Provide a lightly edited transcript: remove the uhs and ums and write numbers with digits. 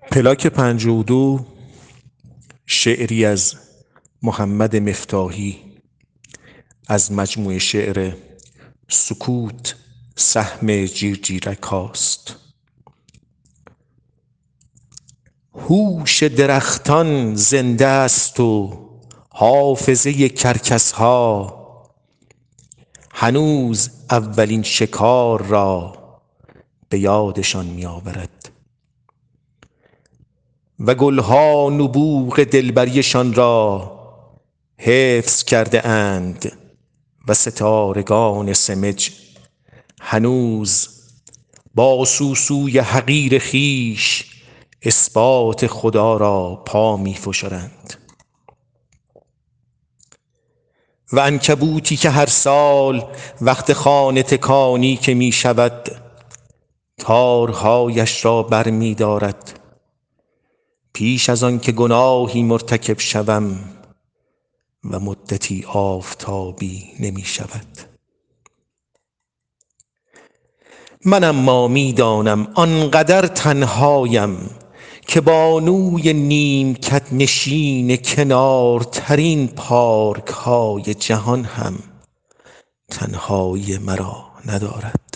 پلاک 52 شعری از محمد مفتاحی از مجموعه شعر سکوت سهم جیرجیرک هاست. هوش درختان زنده است و حافظه کرکس ها هنوز اولین شکار را به یادشان می آورد و گلها نبوغ دلبریشان را حفظ کرده اند و ستارگان سمج هنوز با سوسوی حقیر خویش اثبات خدا را پا می فشارند و عنکبوتی که هر سال وقت خانه تکانی که می شود تارهایش را بر می دارد پیش از آن که گناهی مرتکب شوم و مدتی آفتابی نمی شود. من اما می دانم آنقدر تنهایم که بانوی نیمکت نشین کنارترین پارک های جهان هم تنهایی مرا ندارد.